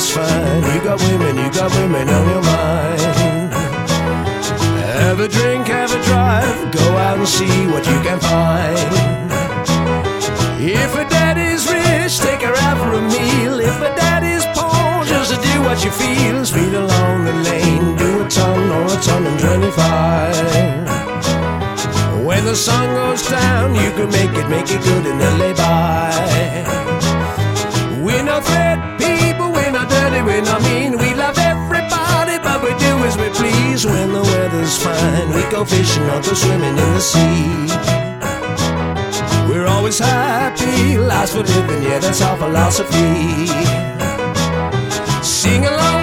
weather's fine, you got women on your mind. Have a drink, have a drive, go out and see what you can find. If a daddy's rich, take her out for a meal. If a daddy's poor, just do what you feel. Speed along the lane, do a ton or a ton and 25. When the sun goes down, you can make it good and then lay by. We're not threat people, we're not dirty, we're not mean. We love everybody, but we do as we please. When the weather's fine, we go fishing or go swimming in the sea. We're always happy, life's for living, yeah, that's our philosophy. Sing along